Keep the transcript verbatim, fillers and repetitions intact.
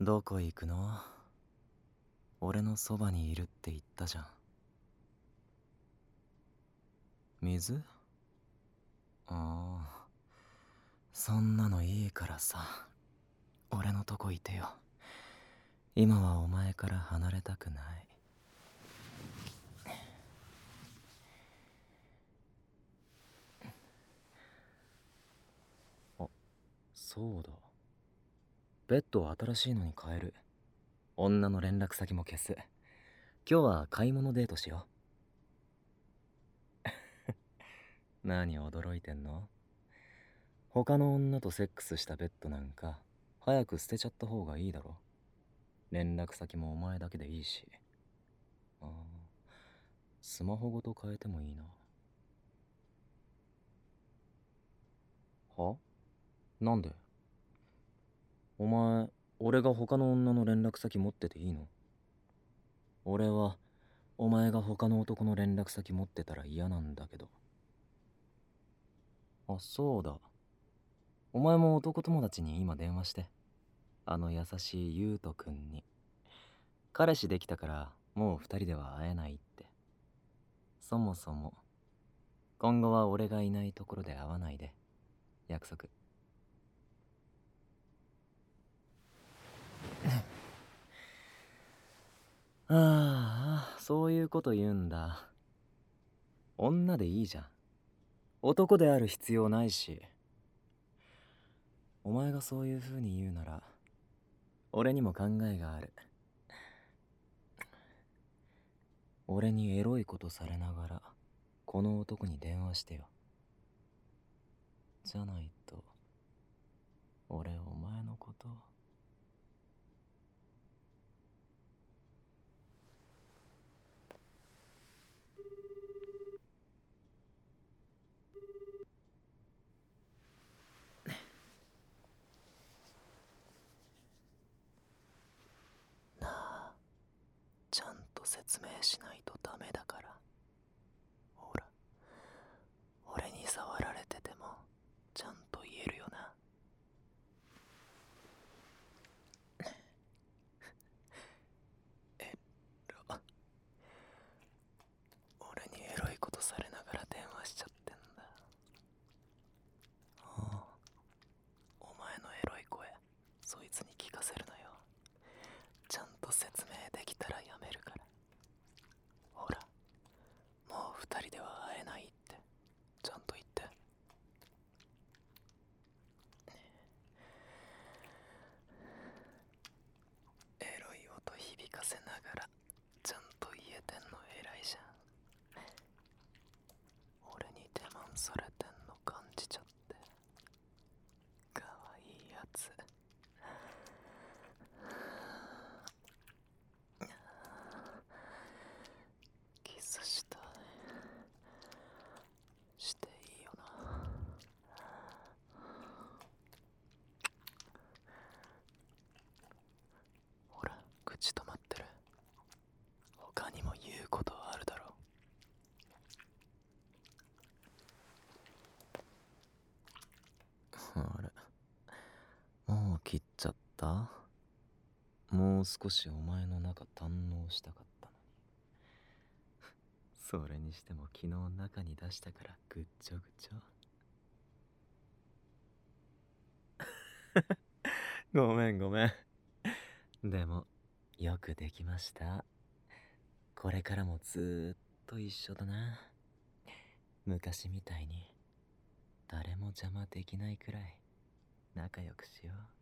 どこ行くの？俺のそばにいるって言ったじゃん。水？ああ、そんなのいいからさ、俺のとこいてよ。今はお前から離れたくない。あ、そうだ。ベッドを新しいのに変える。女の連絡先も消す。今日は買い物デートしよう。何驚いてんの？他の女とセックスしたベッドなんか早く捨てちゃった方がいいだろ。連絡先もお前だけでいいし。ああ、スマホごと変えてもいいな。は？なんで？お前、俺が他の女の連絡先持ってていいの？俺はお前が他の男の連絡先持ってたら嫌なんだけど。あ、そうだ。お前も男友達に今電話して。あの優しいゆうとくんに。彼氏できたからもう二人では会えないって。そもそも今後は俺がいないところで会わないで。約束。ああ、そういうこと言うんだ。女でいいじゃん。男である必要ないし。お前がそういう風に言うなら俺にも考えがある。俺にエロいことされながらこの男に電話してよ。じゃないと俺お前のことなあ、ちゃんと説明しないとダメだから。ほら、俺に触られててもちゃんと言えるよな。エロ。俺にエロいことされながら電話しちゃってんだ。ああ、お前のエロい声そいつに聞かせるなよ。ちゃんと説明できたらやめるから。ほら、もう二人では会えないってちゃんと言って。エロい音響かせながらちゃんと言えてんの偉いじゃん。俺にデマンされてんの感じちゃってかわいいやつ。キスしたい。していいよな。ほら、口止まってる。他にも言うことあるだろ。あれ、もう切っちゃった？もう少しお前の中堪能したかったのに。それにしても昨日中に出したからぐっちょぐちょ。ごめんごめん。でもよくできました。これからもずーっと一緒だな。昔みたいに誰も邪魔できないくらい仲良くしよう。